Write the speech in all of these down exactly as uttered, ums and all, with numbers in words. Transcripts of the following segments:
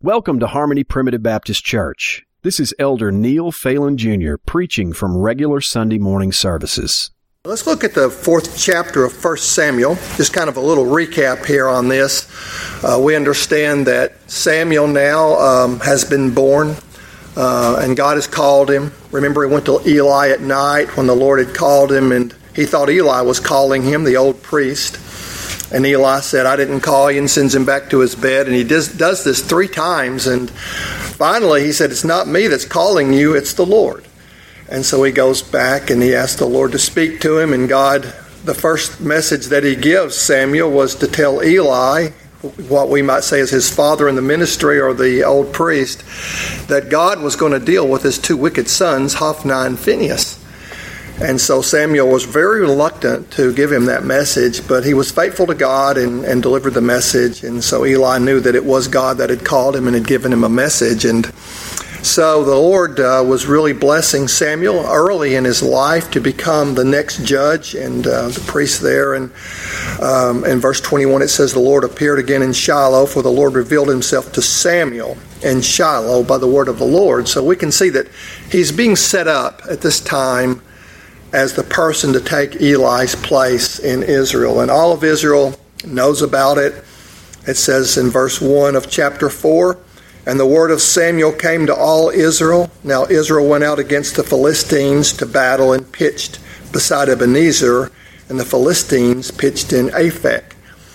Welcome to Harmony Primitive Baptist Church. This is Elder Neil Phelan Junior preaching from regular Sunday morning services. Let's look at the fourth chapter of First Samuel. Just kind of a little recap here on this. Uh, we understand that Samuel now um, has been born, uh, and God has called him. Remember, he went to Eli at night when the Lord had called him, and he thought Eli was calling him, the old priest. And Eli said, I didn't call you, and sends him back to his bed. And he does, does this three times. And finally he said, it's not me that's calling you, it's the Lord. And so he goes back and he asks the Lord to speak to him. And God, the first message that he gives Samuel was to tell Eli, what we might say is his father in the ministry or the old priest, that God was going to deal with his two wicked sons, Hophni and Phinehas. And so Samuel was very reluctant to give him that message, but he was faithful to God and, and delivered the message. And so Eli knew that it was God that had called him and had given him a message. And so the Lord uh, was really blessing Samuel early in his life to become the next judge and uh, the priest there. And um, in verse twenty-one it says, the Lord appeared again in Shiloh, for the Lord revealed himself to Samuel in Shiloh by the word of the Lord. So we can see that he's being set up at this time as the person to take Eli's place in Israel. And all of Israel knows about it. It says in verse one of chapter four, and the word of Samuel came to all Israel. Now Israel went out against the Philistines to battle and pitched beside Ebenezer, and the Philistines pitched in Aphek.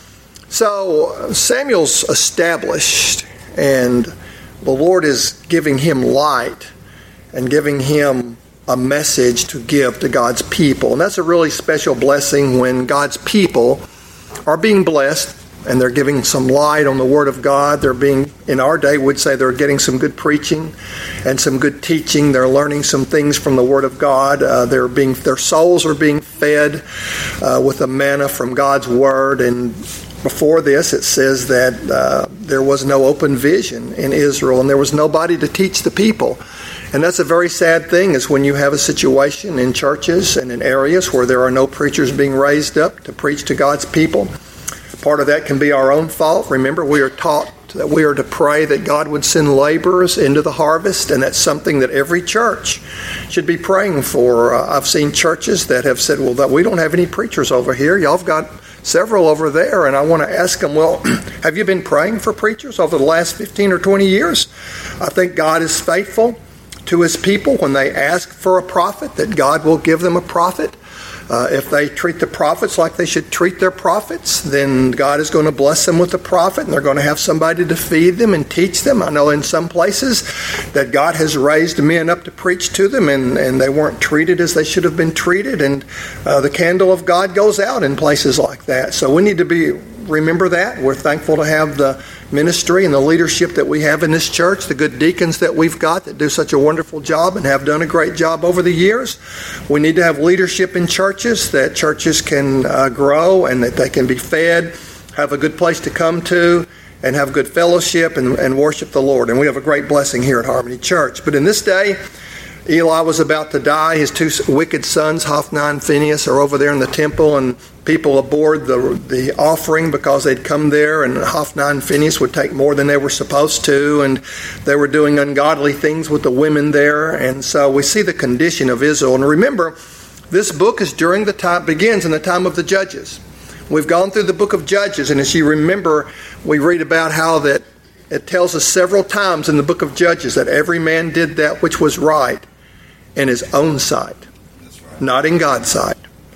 So Samuel's established, and the Lord is giving him light and giving him a message to give to God's people. And that's a really special blessing when God's people are being blessed and they're giving some light on the Word of God. They're being, in our day, we'd say they're getting some good preaching and some good teaching. They're learning some things from the Word of God. Uh, they're being, their souls are being fed uh, with the manna from God's Word. And before this, it says that uh, there was no open vision in Israel, and there was nobody to teach the people. And that's a very sad thing, is when you have a situation in churches and in areas where there are no preachers being raised up to preach to God's people. Part of that can be our own fault. Remember, we are taught that we are to pray that God would send laborers into the harvest, and that's something that every church should be praying for. Uh, I've seen churches that have said, well, that we don't have any preachers over here. Y'all have got several over there. And I want to ask them, well, have you been praying for preachers over the last fifteen or twenty years? I think God is faithful to his people when they ask for a prophet, that God will give them a prophet. Uh, if they treat the prophets like they should treat their prophets, then God is going to bless them with a prophet, and they're going to have somebody to feed them and teach them. I know in some places that God has raised men up to preach to them, and, and they weren't treated as they should have been treated, and uh, the candle of God goes out in places like that. So we need to be remember that. We're thankful to have the ministry and the leadership that we have in this church, the good deacons that we've got that do such a wonderful job and have done a great job over the years. We need to have leadership in churches, that churches can uh, grow and that they can be fed, have a good place to come to, and have good fellowship and, and worship the Lord. And we have a great blessing here at Harmony Church. But in this day, Eli was about to die. His two wicked sons, Hophni and Phinehas, are over there in the temple, and people aboard the the offering because they'd come there, and Hophni and Phinehas would take more than they were supposed to, and they were doing ungodly things with the women there. And so we see the condition of Israel. And remember, this book is during the time, begins in the time of the Judges. We've gone through the book of Judges, and as you remember, we read about how that it tells us several times in the book of Judges that every man did that which was right in his own sight, not in God's sight.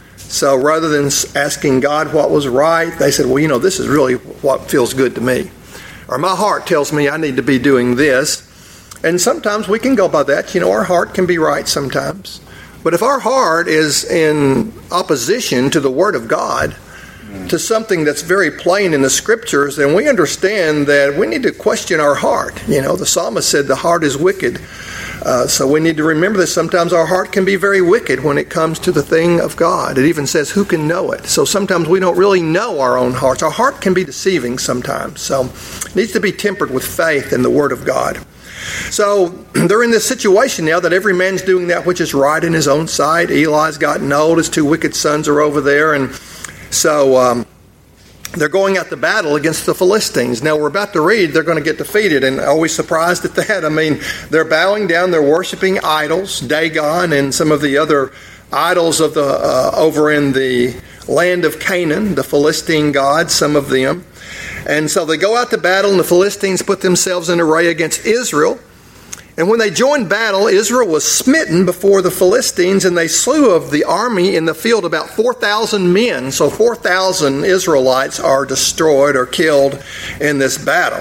So rather than asking God what was right, they said, well, you know, this is really what feels good to me. Or my heart tells me I need to be doing this. And sometimes we can go by that. You know, our heart can be right sometimes. But if our heart is in opposition to the Word of God, to something that's very plain in the Scriptures, then we understand that we need to question our heart. You know, the psalmist said the heart is wicked. Uh, so we need to remember that sometimes our heart can be very wicked when it comes to the thing of God. It even says, who can know it? So sometimes we don't really know our own hearts. Our heart can be deceiving sometimes. So it needs to be tempered with faith in the Word of God. So they're in this situation now that every man's doing that which is right in his own sight. Eli's gotten old. His two wicked sons are over there. And so um, they're going out to battle against the Philistines. Now, we're about to read they're going to get defeated, and are we surprised at that? I mean, they're bowing down, they're worshiping idols, Dagon and some of the other idols of the uh, over in the land of Canaan, the Philistine gods, some of them. And so they go out to battle, and the Philistines put themselves in array against Israel. And when they joined battle, Israel was smitten before the Philistines, and they slew of the army in the field about four thousand men. So four thousand Israelites are destroyed or killed in this battle.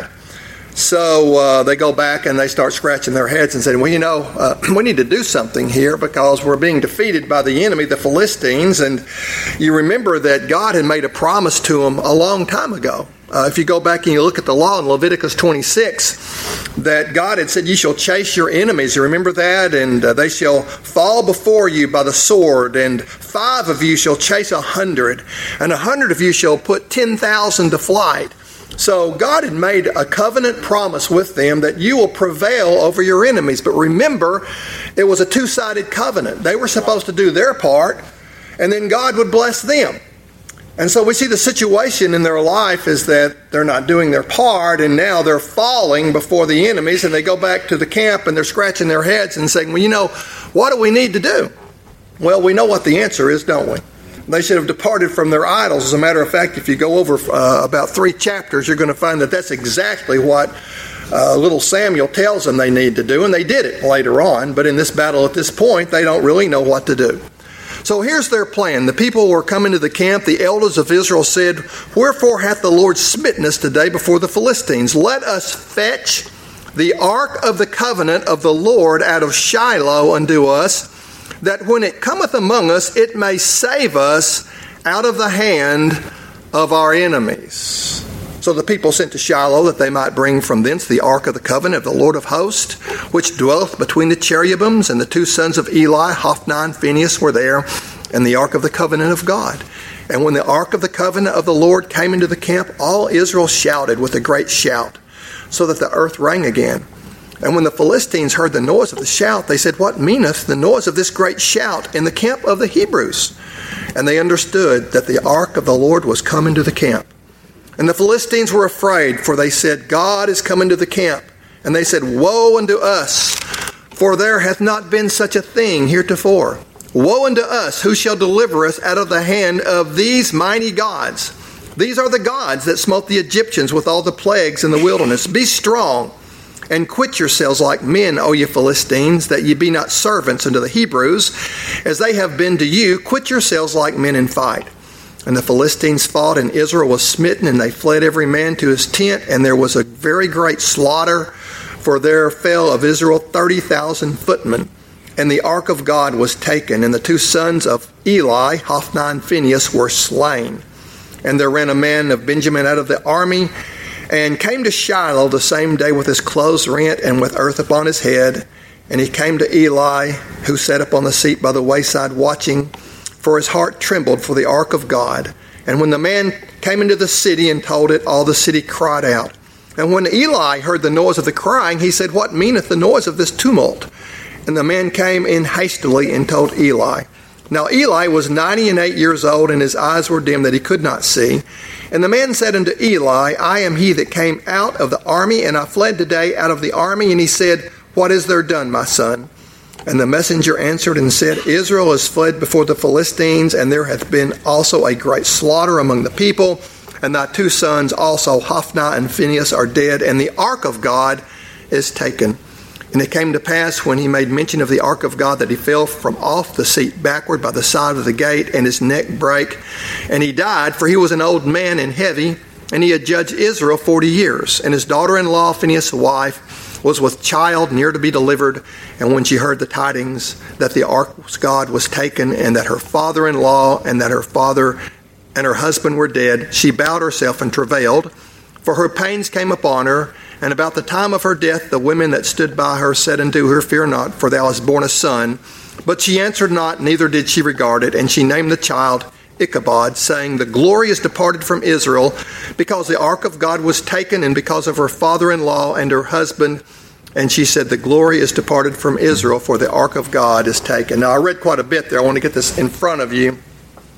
So uh, they go back and they start scratching their heads and saying, well, you know, uh, we need to do something here because we're being defeated by the enemy, the Philistines. And you remember that God had made a promise to them a long time ago. Uh, if you go back and you look at the law in Leviticus twenty-six, that God had said, you shall chase your enemies. You remember that? And uh, they shall fall before you by the sword, and five of you shall chase a hundred, and a hundred of you shall put ten thousand to flight. So God had made a covenant promise with them that you will prevail over your enemies. But remember, it was a two-sided covenant. They were supposed to do their part, and then God would bless them. And so we see the situation in their life is that they're not doing their part, and now they're falling before the enemies, and they go back to the camp and they're scratching their heads and saying, well, you know, what do we need to do? Well, we know what the answer is, don't we? They should have departed from their idols. As a matter of fact, if you go over uh, about three chapters, you're going to find that that's exactly what uh, little Samuel tells them they need to do, and they did it later on. But in this battle at this point, they don't really know what to do. So here's their plan. The people were coming to the camp. The elders of Israel said, wherefore hath the Lord smitten us today before the Philistines? Let us fetch the ark of the covenant of the Lord out of Shiloh unto us, that when it cometh among us, it may save us out of the hand of our enemies. So the people sent to Shiloh that they might bring from thence the ark of the covenant of the Lord of hosts, which dwelleth between the cherubims, and the two sons of Eli, Hophni and Phinehas, were there, and the ark of the covenant of God. And when the ark of the covenant of the Lord came into the camp, all Israel shouted with a great shout, so that the earth rang again. And when the Philistines heard the noise of the shout, they said, what meaneth the noise of this great shout in the camp of the Hebrews? And they understood that the ark of the Lord was come into the camp. And the Philistines were afraid, for they said, God is come into the camp. And they said, woe unto us, for there hath not been such a thing heretofore. Woe unto us, who shall deliver us out of the hand of these mighty gods? These are the gods that smote the Egyptians with all the plagues in the wilderness. Be strong, and quit yourselves like men, O ye Philistines, that ye be not servants unto the Hebrews, as they have been to you. Quit yourselves like men and fight. And the Philistines fought, and Israel was smitten, and they fled every man to his tent, and there was a very great slaughter, for there fell of Israel thirty thousand footmen. And the ark of God was taken, and the two sons of Eli, Hophni and Phinehas, were slain. And there ran a man of Benjamin out of the army, and came to Shiloh the same day with his clothes rent, and with earth upon his head. And he came to Eli, who sat upon the seat by the wayside watching, for his heart trembled for the ark of God. And when the man came into the city and told it, all the city cried out. And when Eli heard the noise of the crying, he said, what meaneth the noise of this tumult? And the man came in hastily and told Eli. Now Eli was ninety and eight years old, and his eyes were dim that he could not see. And the man said unto Eli, I am he that came out of the army, and I fled today out of the army. And he said, what is there done, my son? And the messenger answered and said, Israel is fled before the Philistines, and there hath been also a great slaughter among the people. And thy two sons also, Hophni and Phinehas, are dead, and the ark of God is taken. And it came to pass, when he made mention of the ark of God, that he fell from off the seat backward by the side of the gate, and his neck brake. And he died, for he was an old man and heavy, and he had judged Israel forty years. And his daughter-in-law, Phinehas' wife, was with child near to be delivered. And when she heard the tidings that the ark of God was taken, and that her father-in-law and that her father and her husband were dead, she bowed herself and travailed, for her pains came upon her. And about the time of her death, the women that stood by her said unto her, fear not, for thou hast borne a son. But she answered not, neither did she regard it. And she named the child Ichabod, saying, the glory is departed from Israel, because the ark of God was taken, and because of her father-in-law and her husband. And she said, the glory is departed from Israel, for the ark of God is taken. Now, I read quite a bit there. I want to get this in front of you.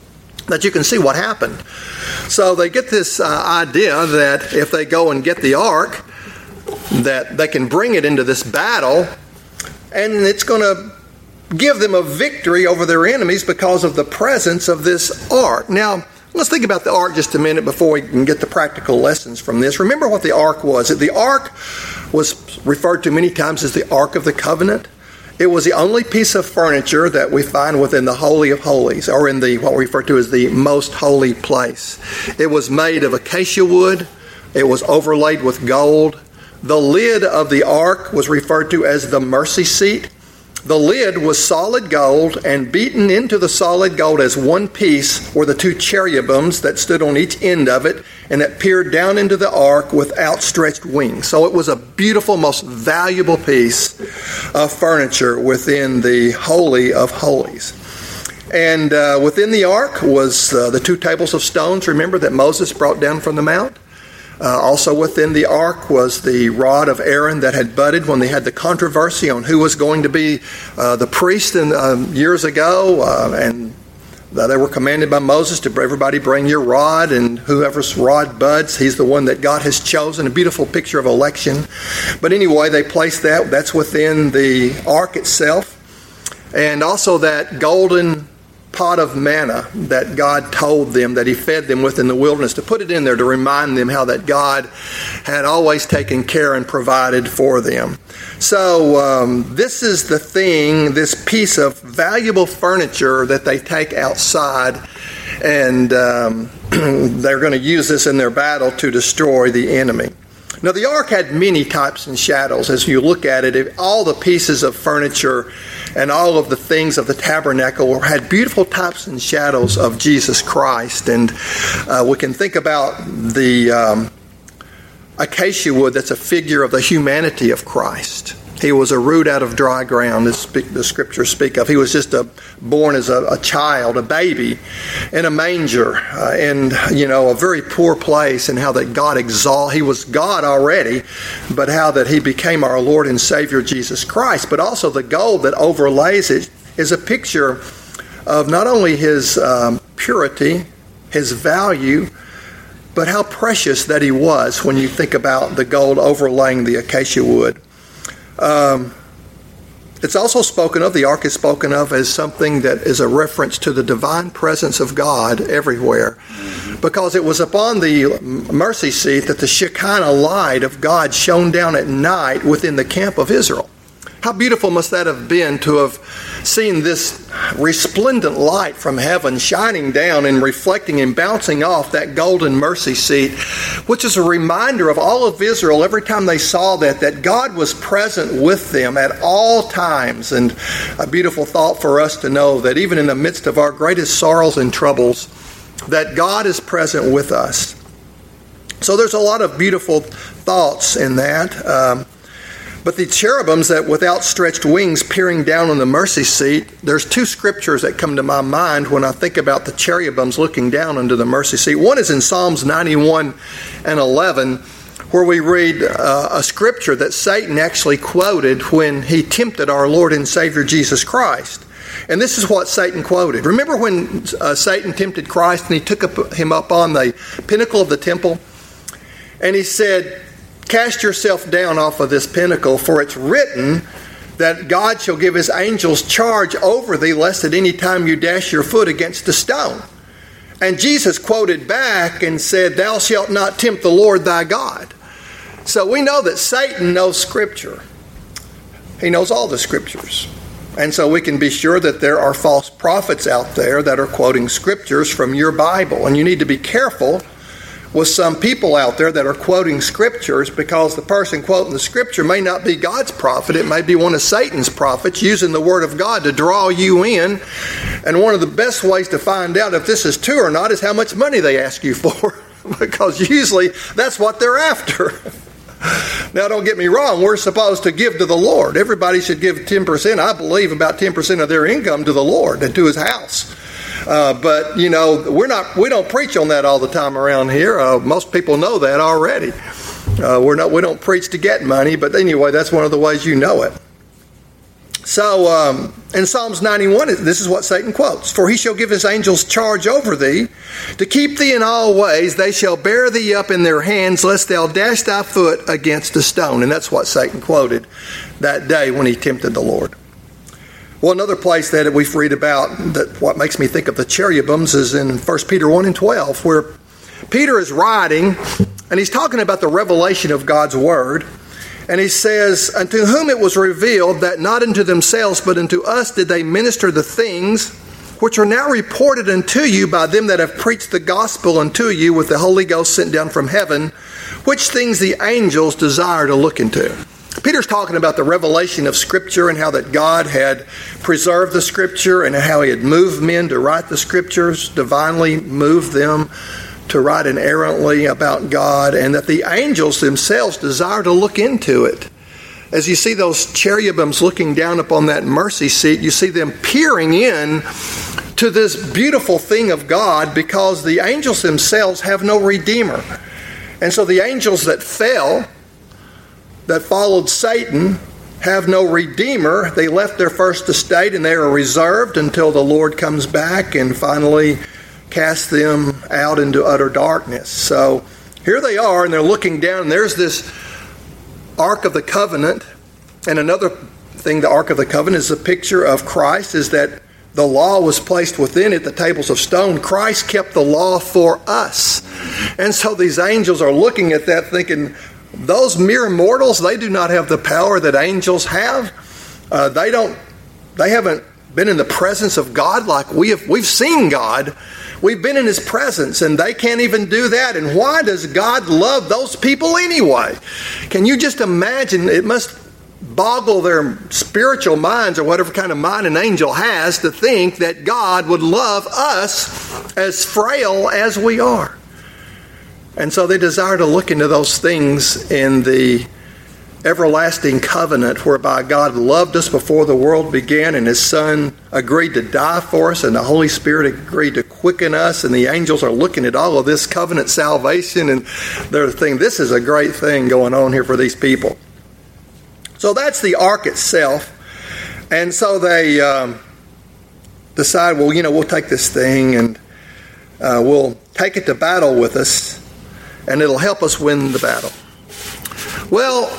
that you can see what happened. So they get this uh, idea that if they go and get the ark, that they can bring it into this battle, and it's going to give them a victory over their enemies because of the presence of this ark. Now, let's think about the ark just a minute before we can get the practical lessons from this. Remember what the ark was. The ark was referred to many times as the Ark of the Covenant. It was the only piece of furniture that we find within the Holy of Holies, or in the what we refer to as the most holy place. It was made of acacia wood. It was overlaid with gold. The lid of the ark was referred to as the mercy seat. The lid was solid gold, and beaten into the solid gold as one piece were the two cherubims that stood on each end of it and that peered down into the ark with outstretched wings. So it was a beautiful, most valuable piece of furniture within the Holy of Holies. And uh, within the ark was uh, the two tables of stones, remember, that Moses brought down from the mount. Uh, also within the ark was the rod of Aaron that had budded when they had the controversy on who was going to be uh, the priest in, uh, years ago. Uh, and they were commanded by Moses to everybody bring your rod, and whoever's rod buds, he's the one that God has chosen. A beautiful picture of election. But anyway, they placed that. That's within the ark itself. And also that golden pot of manna that God told them that he fed them with in the wilderness, to put it in there to remind them how that God had always taken care and provided for them. So um, this is the thing, this piece of valuable furniture that they take outside, and um, they're going to use this in their battle to destroy the enemy. Now, the ark had many types and shadows. As you look at it, all the pieces of furniture and all of the things of the tabernacle had beautiful types and shadows of Jesus Christ. And uh, we can think about the um, acacia wood that's a figure of the humanity of Christ. He was a root out of dry ground, as the scriptures speak of. He was just a, born as a, a child, a baby, in a manger, uh, in, you know, a very poor place, and how that God exalt. He was God already, but how that he became our Lord and Savior, Jesus Christ. But also the gold that overlays it is a picture of not only his um, purity, his value, but how precious that he was when you think about the gold overlaying the acacia wood. Um, it's also spoken of, the ark is spoken of as something that is a reference to the divine presence of God everywhere, because it was upon the mercy seat that the Shekinah light of God shone down at night within the camp of Israel. How beautiful must that have been to have seen this resplendent light from heaven shining down and reflecting and bouncing off that golden mercy seat, which is a reminder of all of Israel every time they saw that, that God was present with them at all times. And a beautiful thought for us to know that even in the midst of our greatest sorrows and troubles, that God is present with us. So there's a lot of beautiful thoughts in that. Um, But the cherubims that with outstretched wings peering down on the mercy seat, there's two scriptures that come to my mind when I think about the cherubims looking down into the mercy seat. One is in Psalms ninety-one and eleven, where we read uh, a scripture that Satan actually quoted when he tempted our Lord and Savior Jesus Christ. And this is what Satan quoted. Remember when uh, Satan tempted Christ and he took up, him up on the pinnacle of the temple? And he said, "Cast yourself down off of this pinnacle, for it's written that God shall give his angels charge over thee, lest at any time you dash your foot against a stone." And Jesus quoted back and said, "Thou shalt not tempt the Lord thy God." So we know that Satan knows Scripture. He knows all the Scriptures. And so we can be sure that there are false prophets out there that are quoting Scriptures from your Bible. And you need to be careful with some people out there that are quoting Scriptures, because the person quoting the Scripture may not be God's prophet. It may be one of Satan's prophets using the Word of God to draw you in. And one of the best ways to find out if this is true or not is how much money they ask you for, because usually that's what they're after. Now, don't get me wrong. We're supposed to give to the Lord. Everybody should give ten percent. I believe about ten percent of their income to the Lord and to his house. Uh, but, you know, we're not, we don't preach on that all the time around here. Uh, most people know that already. Uh, we're not, we don't preach to get money, but anyway, that's one of the ways you know it. So um, in Psalms ninety-one, this is what Satan quotes. For he shall give his angels charge over thee, to keep thee in all ways. They shall bear thee up in their hands, lest thou dash thy foot against a stone. And that's what Satan quoted that day when he tempted the Lord. Well, another place that we read about, that what makes me think of the cherubims, is in First Peter one and twelve, where Peter is writing, and he's talking about the revelation of God's Word. And he says, unto whom it was revealed that not unto themselves, but unto us did they minister the things which are now reported unto you by them that have preached the gospel unto you with the Holy Ghost sent down from heaven, which things the angels desire to look into. Peter's talking about the revelation of Scripture and how that God had preserved the Scripture and how he had moved men to write the Scriptures, divinely moved them to write inerrantly about God, and that the angels themselves desire to look into it. As you see those cherubims looking down upon that mercy seat, you see them peering in to this beautiful thing of God, because the angels themselves have no redeemer. And so the angels that fell, that followed Satan, have no redeemer. They left their first estate and they are reserved until the Lord comes back and finally cast them out into utter darkness. So here they are, and they're looking down, and there's this Ark of the Covenant. And another thing, the Ark of the Covenant is a picture of Christ, is that the law was placed within it, the tables of stone. Christ kept the law for us. And so these angels are looking at that thinking, those mere mortals, they do not have the power that angels have. Uh, they don't, they haven't been in the presence of God like we have. We've seen God. We've been in His presence, and they can't even do that. And why does God love those people anyway? Can you just imagine? It must boggle their spiritual minds, or whatever kind of mind an angel has, to think that God would love us as frail as we are. And so they desire to look into those things in the everlasting covenant whereby God loved us before the world began, and His Son agreed to die for us, and the Holy Spirit agreed to quicken us, and the angels are looking at all of this covenant salvation, and they're thinking, this is a great thing going on here for these people. So that's the ark itself. And so they um, decide, well, you know, we'll take this thing and uh, we'll take it to battle with us, and it'll help us win the battle. Well,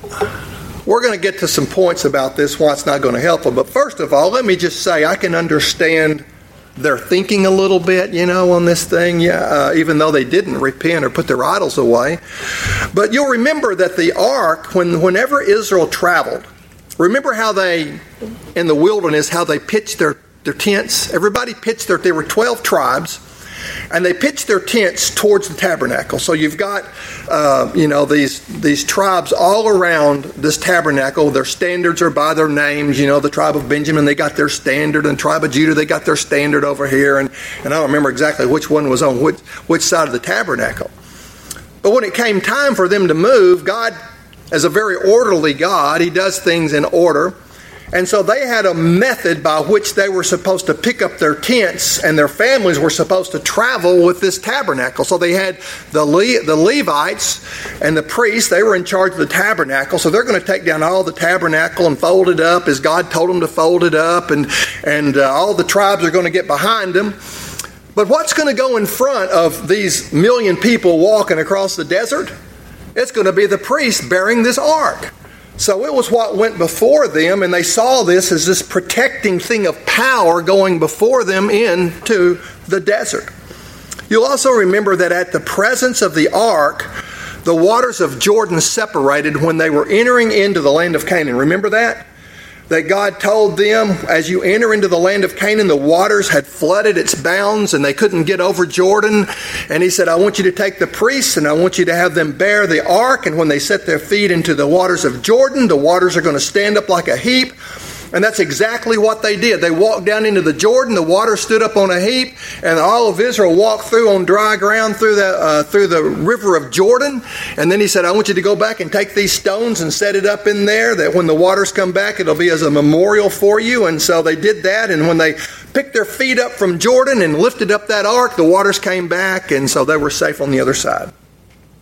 we're going to get to some points about this, why it's not going to help them. But first of all, let me just say I can understand their thinking a little bit, you know, on this thing, yeah, uh, even though they didn't repent or put their idols away. But you'll remember that the ark, when whenever Israel traveled, remember how they, in the wilderness, how they pitched their, their tents? Everybody pitched their, there were twelve tribes, and they pitched their tents towards the tabernacle. So you've got, uh, you know, these these tribes all around this tabernacle. Their standards are by their names. You know, the tribe of Benjamin, they got their standard, and the tribe of Judah, they got their standard over here. And, and I don't remember exactly which one was on which, which side of the tabernacle. But when it came time for them to move, God, as a very orderly God, He does things in order. And so they had a method by which they were supposed to pick up their tents, and their families were supposed to travel with this tabernacle. So they had the Le- the Levites and the priests, they were in charge of the tabernacle. So they're going to take down all the tabernacle and fold it up as God told them to fold it up. And, and uh, all the tribes are going to get behind them. But what's going to go in front of these million people walking across the desert? It's going to be the priest bearing this ark. So it was what went before them, and they saw this as this protecting thing of power going before them into the desert. You'll also remember that at the presence of the ark, the waters of Jordan separated when they were entering into the land of Canaan. Remember that? That God told them, as you enter into the land of Canaan, the waters had flooded its bounds and they couldn't get over Jordan. And He said, I want you to take the priests and I want you to have them bear the ark. And when they set their feet into the waters of Jordan, the waters are going to stand up like a heap. And that's exactly what they did. They walked down into the Jordan, the water stood up on a heap, and all of Israel walked through on dry ground through the uh, through the river of Jordan. And then He said, I want you to go back and take these stones and set it up in there, that when the waters come back, it'll be as a memorial for you. And so they did that, and when they picked their feet up from Jordan and lifted up that ark, the waters came back, and so they were safe on the other side.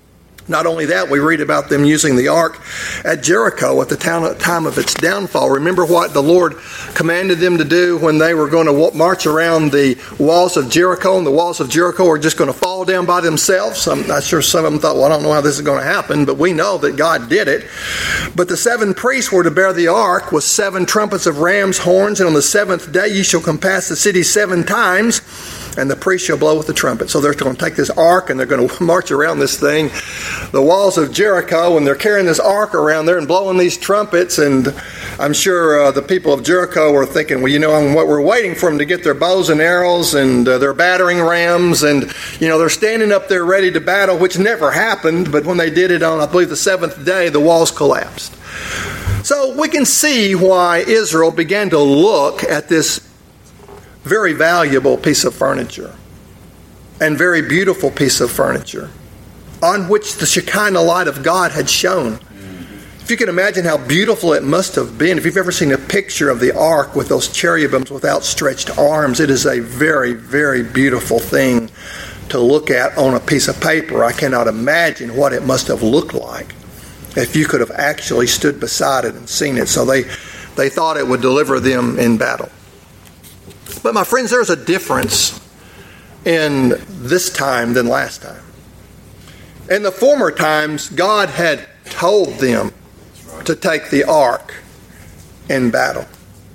Not only that, we read about them using the ark at Jericho at the time of its downfall. Remember what the Lord commanded them to do when they were going to march around the walls of Jericho, and the walls of Jericho are just going to fall down by themselves? I'm not sure some of them thought, well, I don't know how this is going to happen, but we know that God did it. But the seven priests were to bear the ark with seven trumpets of ram's horns, and on the seventh day ye shall compass the city seven times, and the priest shall blow with the trumpet. So they're going to take this ark and they're going to march around this thing, the walls of Jericho, and they're carrying this ark around there and blowing these trumpets. And I'm sure uh, the people of Jericho were thinking, well, you know, what we're waiting for them to get their bows and arrows and uh, their battering rams. And, you know, they're standing up there ready to battle, which never happened. But when they did it on, I believe, the seventh day, the walls collapsed. So we can see why Israel began to look at this very valuable piece of furniture and very beautiful piece of furniture on which the Shekinah light of God had shone. If you can imagine how beautiful it must have been, if you've ever seen a picture of the ark with those cherubims with outstretched arms, it is a very, very beautiful thing to look at on a piece of paper. I cannot imagine what it must have looked like if you could have actually stood beside it and seen it. So they, they thought it would deliver them in battle. But my friends, there's a difference in this time than last time. In the former times, God had told them to take the ark in battle.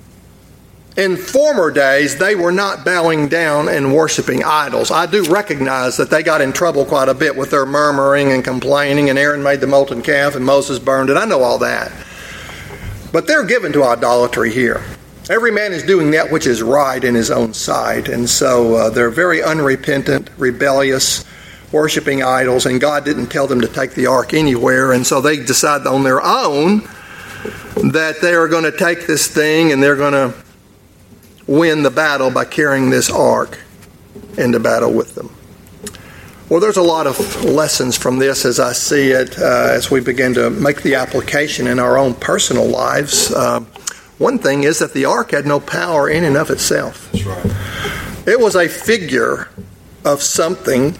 In former days, they were not bowing down and worshiping idols. I do recognize that they got in trouble quite a bit with their murmuring and complaining, and Aaron made the molten calf and Moses burned it. I know all that. But they're given to idolatry here. Every man is doing that which is right in his own sight. And so uh, they're very unrepentant, rebellious, worshiping idols. And God didn't tell them to take the ark anywhere. And so they decide on their own that they are going to take this thing and they're going to win the battle by carrying this ark into battle with them. Well, there's a lot of lessons from this as I see it uh, as we begin to make the application in our own personal lives. Uh, One thing is that the ark had no power in and of itself. That's right. It was a figure of something,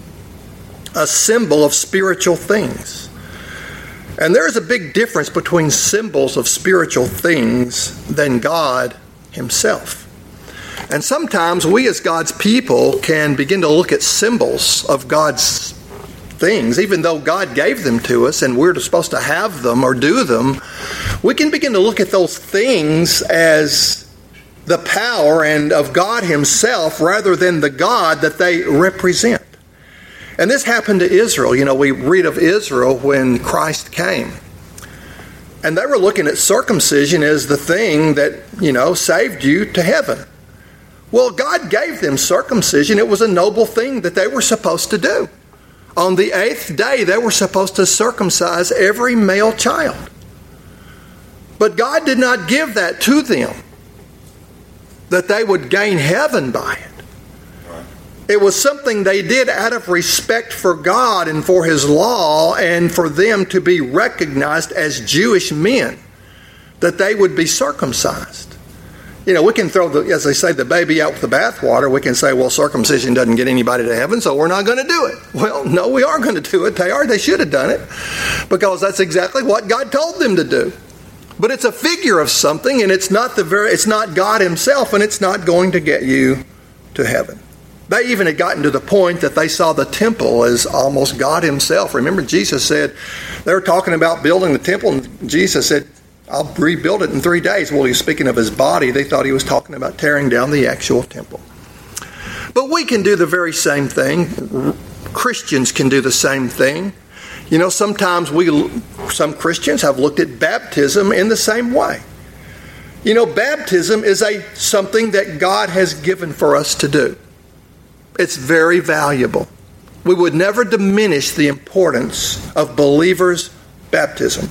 a symbol of spiritual things. And there is a big difference between symbols of spiritual things than God Himself. And sometimes we as God's people can begin to look at symbols of God's things, even though God gave them to us and we're supposed to have them or do them. We can begin to look at those things as the power and of God Himself rather than the God that they represent. And this happened to Israel. You know, we read of Israel when Christ came. And they were looking at circumcision as the thing that, you know, saved you to heaven. Well, God gave them circumcision. It was a noble thing that they were supposed to do. On the eighth day, they were supposed to circumcise every male child. But God did not give that to them, that they would gain heaven by it. Right. It was something they did out of respect for God and for His law and for them to be recognized as Jewish men, that they would be circumcised. You know, we can throw, the, as they say, the baby out with the bathwater. We can say, well, circumcision doesn't get anybody to heaven, so we're not going to do it. Well, no, we are going to do it. They are. They should have done it because that's exactly what God told them to do. But it's a figure of something, and it's not the very, it's not God Himself, and it's not going to get you to heaven. They even had gotten to the point that they saw the temple as almost God Himself. Remember, Jesus said, they were talking about building the temple, and Jesus said, I'll rebuild it in three days. Well, He's speaking of His body. They thought He was talking about tearing down the actual temple. But we can do the very same thing. Christians can do the same thing. You know, sometimes we, some Christians have looked at baptism in the same way. You know, baptism is a something that God has given for us to do. It's very valuable. We would never diminish the importance of believers' baptism.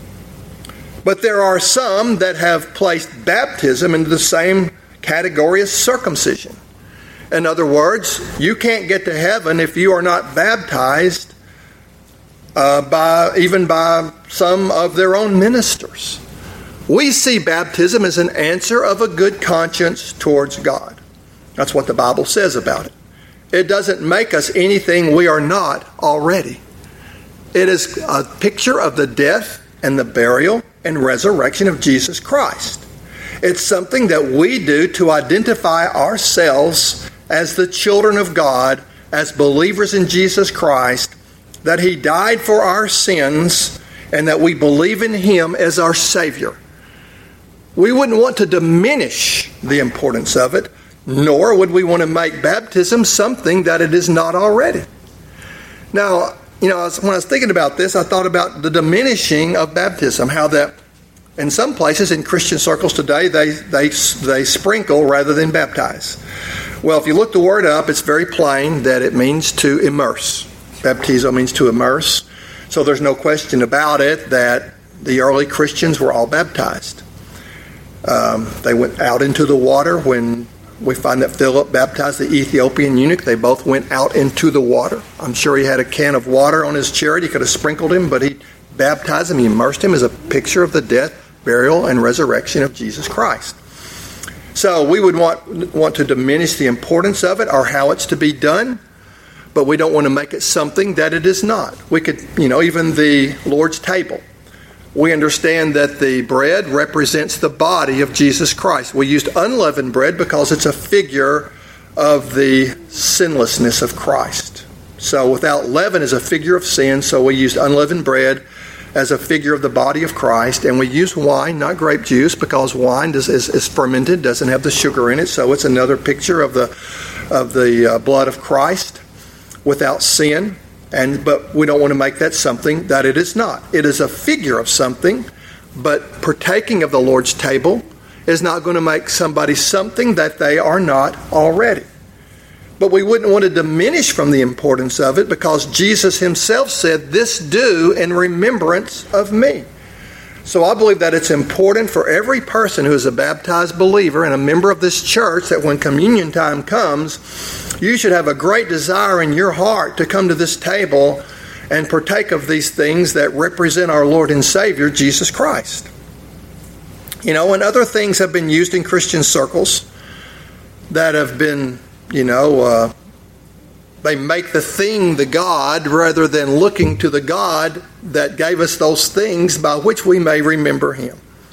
But there are some that have placed baptism into the same category as circumcision. In other words, you can't get to heaven if you are not baptized uh, by even by some of their own ministers. We see baptism as an answer of a good conscience towards God. That's what the Bible says about it. It doesn't make us anything we are not already. It is a picture of the death and the burial and resurrection of Jesus Christ. It's something that we do to identify ourselves as the children of God, as believers in Jesus Christ, that He died for our sins and that we believe in Him as our Savior. We wouldn't want to diminish the importance of it, nor would we want to make baptism something that it is not already. Now, you know, when I was thinking about this, I thought about the diminishing of baptism, how that in some places in Christian circles today, they, they, they sprinkle rather than baptize. Well, if you look the word up, it's very plain that it means to immerse. Baptizo means to immerse. So there's no question about it that the early Christians were all baptized. Um, they went out into the water. When we find that Philip baptized the Ethiopian eunuch, they both went out into the water. I'm sure he had a can of water on his chariot. He could have sprinkled him, but he baptized him. He immersed him as a picture of the death, burial, and resurrection of Jesus Christ. So we would want, want to diminish the importance of it or how it's to be done, but we don't want to make it something that it is not. We could, you know, even the Lord's table. We understand that the bread represents the body of Jesus Christ. We used unleavened bread because it's a figure of the sinlessness of Christ. So without leaven is a figure of sin, so we used unleavened bread as a figure of the body of Christ. And we use wine, not grape juice, because wine is, is, is fermented, doesn't have the sugar in it, so it's another picture of the, of the uh, blood of Christ without sin. And but we don't want to make that something that it is not. It is a figure of something, but partaking of the Lord's table is not going to make somebody something that they are not already. But we wouldn't want to diminish from the importance of it, because Jesus Himself said, "This do in remembrance of me." So I believe that it's important for every person who is a baptized believer and a member of this church that when communion time comes, you should have a great desire in your heart to come to this table and partake of these things that represent our Lord and Savior, Jesus Christ. You know, and other things have been used in Christian circles that have been, you know, uh, they make the thing the God rather than looking to the God that gave us those things by which we may remember Him.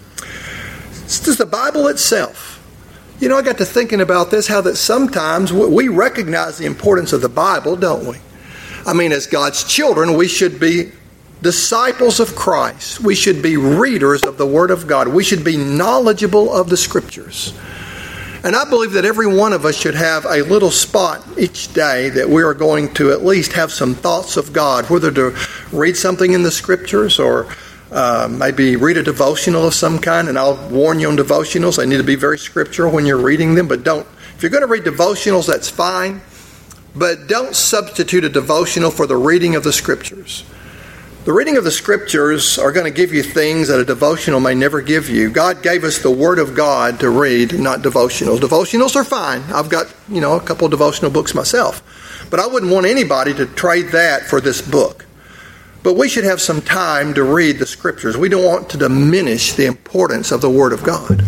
This is the Bible itself. You know, I got to thinking about this, how that sometimes we recognize the importance of the Bible, don't we? I mean, as God's children, we should be disciples of Christ. We should be readers of the Word of God. We should be knowledgeable of the Scriptures. And I believe that every one of us should have a little spot each day that we are going to at least have some thoughts of God, whether to read something in the Scriptures or uh, maybe read a devotional of some kind. And I'll warn you on devotionals, they need to be very scriptural when you're reading them. But don't, if you're going to read devotionals, that's fine. But don't substitute a devotional for the reading of the Scriptures. The reading of the Scriptures are going to give you things that a devotional may never give you. God gave us the Word of God to read, not devotionals. Devotionals are fine. I've got, you know, a couple of devotional books myself. But I wouldn't want anybody to trade that for this book. But we should have some time to read the Scriptures. We don't want to diminish the importance of the Word of God.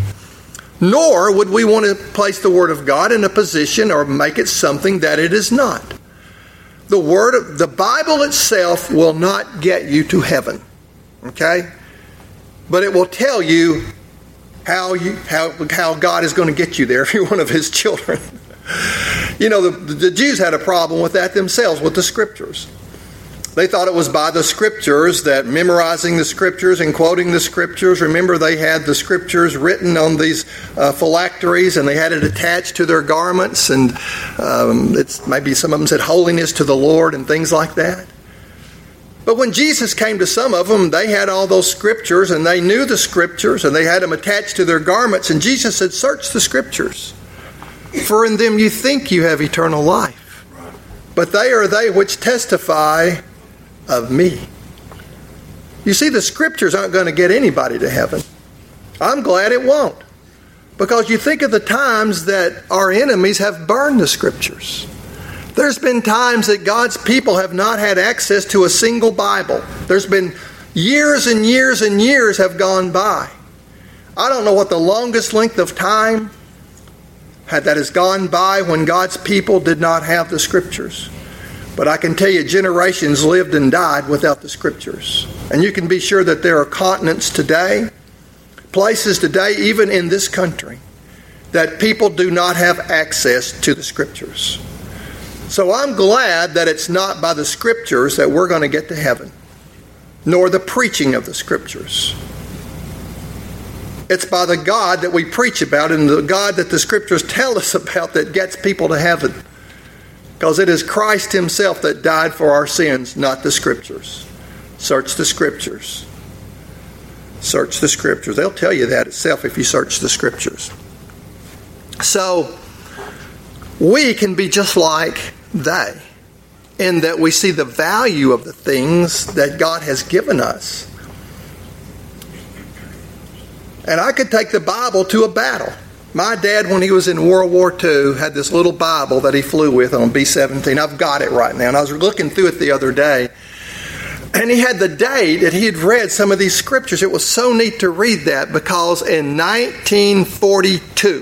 Nor would we want to place the Word of God in a position or make it something that it is not. The Word of the Bible itself will not get you to heaven, okay? But it will tell you how you how how God is going to get you there if you're one of His children. You know, the, the Jews had a problem with that themselves, with the Scriptures. They thought it was by the Scriptures, that memorizing the Scriptures and quoting the Scriptures. Remember, they had the Scriptures written on these uh, phylacteries, and they had it attached to their garments. And um, it's maybe some of them said holiness to the Lord and things like that. But when Jesus came to some of them, they had all those Scriptures, and they knew the Scriptures, and they had them attached to their garments. And Jesus said, "Search the Scriptures, for in them you think you have eternal life. But they are they which testify of me." You see, the Scriptures aren't going to get anybody to heaven. I'm glad it won't. Because you think of the times that our enemies have burned the Scriptures. There's been times that God's people have not had access to a single Bible. There's been years and years and years have gone by. I don't know what the longest length of time that has gone by when God's people did not have the Scriptures. But I can tell you, generations lived and died without the Scriptures. And you can be sure that there are continents today, places today, even in this country, that people do not have access to the Scriptures. So I'm glad that it's not by the Scriptures that we're going to get to heaven, nor the preaching of the Scriptures. It's by the God that we preach about and the God that the Scriptures tell us about that gets people to heaven. Because it is Christ Himself that died for our sins, not the Scriptures. Search the Scriptures. Search the Scriptures. They'll tell you that itself if you search the Scriptures. So, we can be just like they, in that we see the value of the things that God has given us. And I could take the Bible to a battle. My dad, when he was in World War Two, had this little Bible that he flew with on B seventeen. I've got it right now. And I was looking through it the other day. And he had the date that he had read some of these scriptures. It was so neat to read that because in nineteen forty-two,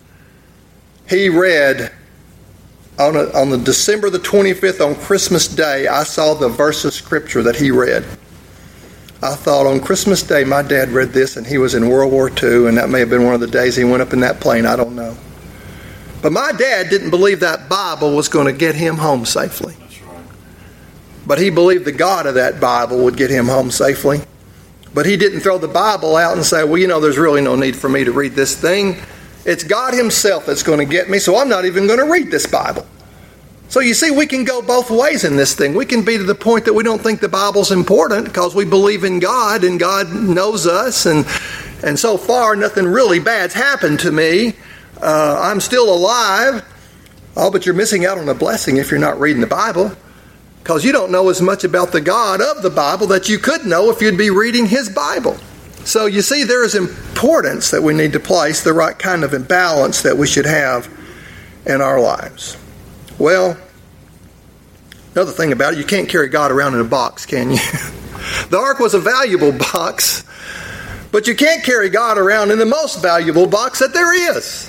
he read, on, a, on the December the twenty-fifth, on Christmas Day, I saw the verse of scripture that he read. I thought on Christmas Day, my dad read this and he was in World War Two, and that may have been one of the days he went up in that plane. I don't know. But my dad didn't believe that Bible was going to get him home safely. That's right. But he believed the God of that Bible would get him home safely. But he didn't throw the Bible out and say, well, you know, there's really no need for me to read this thing. It's God Himself that's going to get me, so I'm not even going to read this Bible. So you see, we can go both ways in this thing. We can be to the point that we don't think the Bible's important because we believe in God and God knows us. And, and so far, nothing really bad's happened to me. Uh, I'm still alive. Oh, but you're missing out on a blessing if you're not reading the Bible, because you don't know as much about the God of the Bible that you could know if you'd be reading His Bible. So you see, there is importance that we need to place, the right kind of imbalance that we should have in our lives. Well, another thing about it, you can't carry God around in a box, can you? The ark was a valuable box, but you can't carry God around in the most valuable box that there is.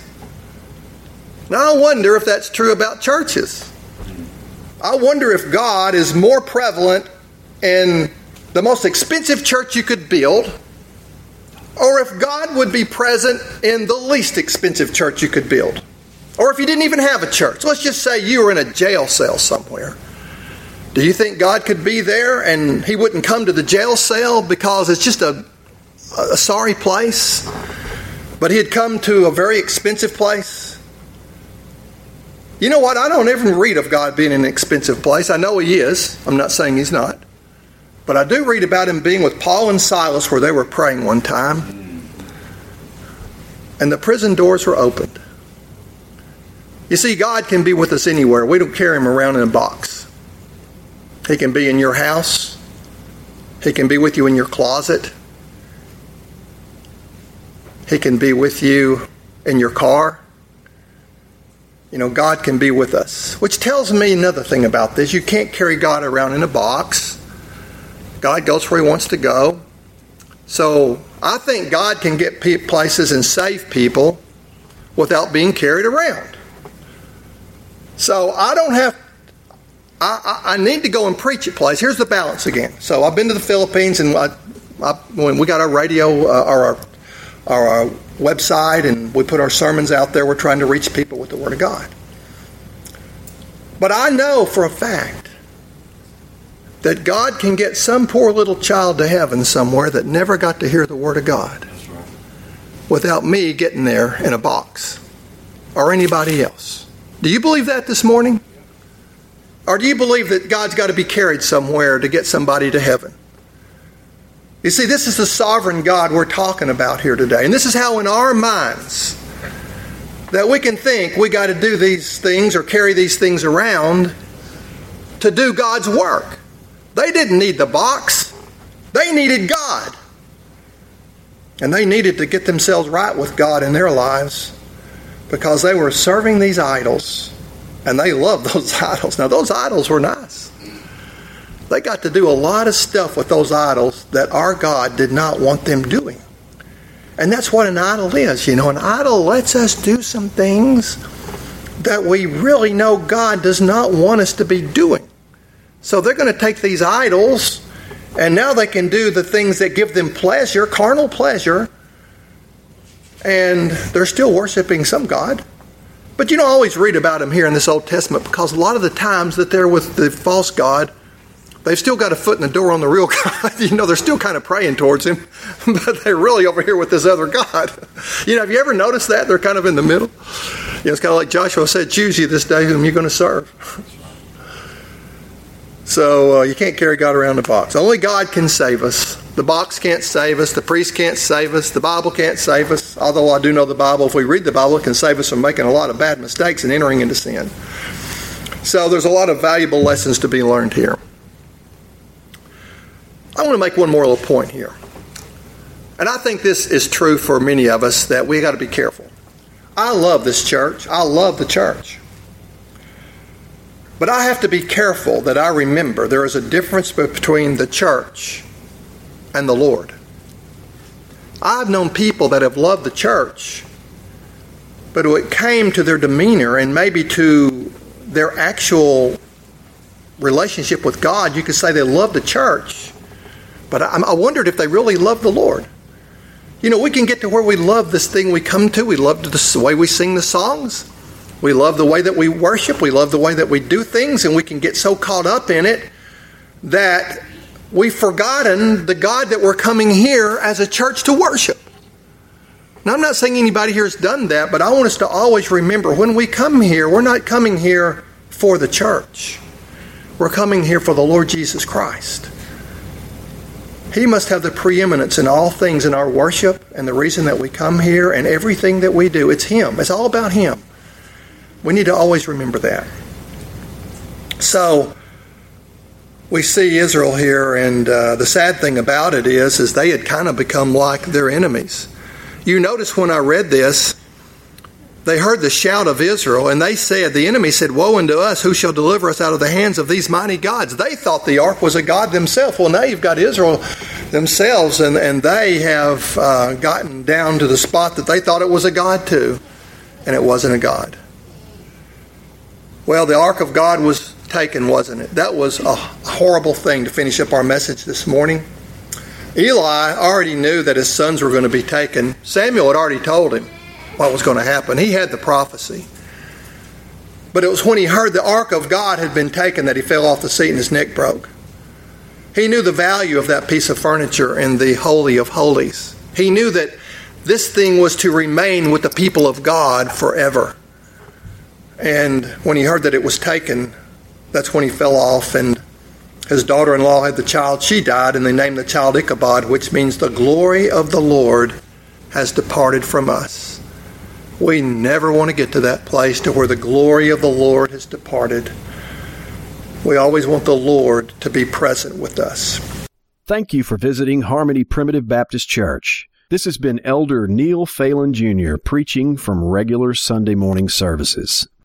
Now, I wonder if that's true about churches. I wonder if God is more prevalent in the most expensive church you could build, or if God would be present in the least expensive church you could build. Or if you didn't even have a church. Let's just say you were in a jail cell somewhere. Do you think God could be there and He wouldn't come to the jail cell because it's just a, a sorry place? But He'd come to a very expensive place? You know what? I don't even read of God being in an expensive place. I know He is. I'm not saying He's not. But I do read about Him being with Paul and Silas where they were praying one time. And the prison doors were opened. You see, God can be with us anywhere. We don't carry Him around in a box. He can be in your house. He can be with you in your closet. He can be with you in your car. You know, God can be with us. Which tells me another thing about this. You can't carry God around in a box. God goes where He wants to go. So I think God can get places and save people without being carried around. So I don't have, I, I, I need to go and preach at place. Here's the balance again. So I've been to the Philippines, and I, I, when we got our radio uh, or our, our, our website, and we put our sermons out there, we're trying to reach people with the Word of God. But I know for a fact that God can get some poor little child to heaven somewhere that never got to hear the Word of God. That's right. Without me getting there in a box or anybody else. Do you believe that this morning? Or do you believe that God's got to be carried somewhere to get somebody to heaven? You see, this is the sovereign God we're talking about here today. And this is how in our minds that we can think we got to do these things or carry these things around to do God's work. They didn't need the box. They needed God. And they needed to get themselves right with God in their lives, because they were serving these idols, and they loved those idols. Now, those idols were nice. They got to do a lot of stuff with those idols that our God did not want them doing. And that's what an idol is. You know, an idol lets us do some things that we really know God does not want us to be doing. So they're going to take these idols, and now they can do the things that give them pleasure, carnal pleasure, and they're still worshiping some God. But you don't always read about them here in this Old Testament, because a lot of the times that they're with the false God, they've still got a foot in the door on the real God. You know, they're still kind of praying towards him, but they're really over here with this other God. You know, have you ever noticed that? They're kind of in the middle. You know, it's kind of like Joshua said, choose you this day whom you're going to serve. So uh, you can't carry God around the box. Only God can save us. The box can't save us. The priest can't save us. The Bible can't save us. Although I do know the Bible, if we read the Bible, it can save us from making a lot of bad mistakes and entering into sin. So there's a lot of valuable lessons to be learned here. I want to make one more little point here. And I think this is true for many of us, that we got to be careful. I love this church. I love the church. But I have to be careful that I remember there is a difference between the church and the Lord. I've known people that have loved the church, but when it came to their demeanor and maybe to their actual relationship with God, you could say they loved the church, but I, I wondered if they really loved the Lord. You know, we can get to where we love this thing we come to. We love the way we sing the songs. We love the way that we worship. We love the way that we do things, and we can get so caught up in it that we've forgotten the God that we're coming here as a church to worship. Now, I'm not saying anybody here has done that, but I want us to always remember when we come here, we're not coming here for the church. We're coming here for the Lord Jesus Christ. He must have the preeminence in all things in our worship, and the reason that we come here and everything that we do. It's Him. It's all about Him. We need to always remember that. So, we see Israel here, and uh, the sad thing about it is, is they had kind of become like their enemies. You notice when I read this, they heard the shout of Israel, and they said, the enemy said, woe unto us, who shall deliver us out of the hands of these mighty gods? They thought the ark was a god themselves. Well, now you've got Israel themselves, and, and they have uh, gotten down to the spot that they thought it was a god too, and it wasn't a god. Well, the ark of God was taken, wasn't it? That was a horrible thing to finish up our message this morning. Eli already knew that his sons were going to be taken. Samuel had already told him what was going to happen. He had the prophecy. But it was when he heard the ark of God had been taken that he fell off the seat and his neck broke. He knew the value of that piece of furniture in the Holy of Holies. He knew that this thing was to remain with the people of God forever. And when he heard that it was taken, that's when he fell off, and his daughter-in-law had the child. She died, and they named the child Ichabod, which means the glory of the Lord has departed from us. We never want to get to that place to where the glory of the Lord has departed. We always want the Lord to be present with us. Thank you for visiting Harmony Primitive Baptist Church. This has been Elder Neil Phelan Junior preaching from regular Sunday morning services.